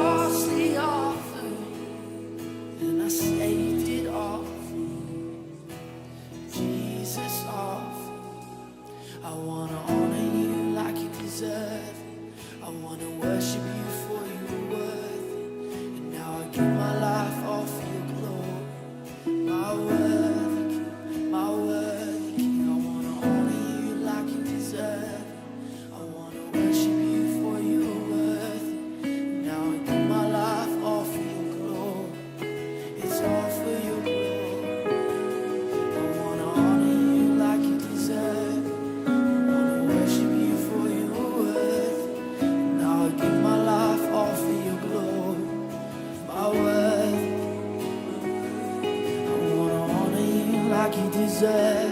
costly offering, and I saved it all. Jesus off. I wanna honor you like you deserve. I wanna worship you for your worth. And now I give my life all for your glory. My worthy King, my worthy King. I wanna honor you like you deserve. I wanna worship you for your worth. And now I give my life all for your glory. It's all for your glory. I wanna honor you like you deserve. I wanna worship you for your worth. Now I give my life all for your glory. My worth. I wanna honor you like you deserve.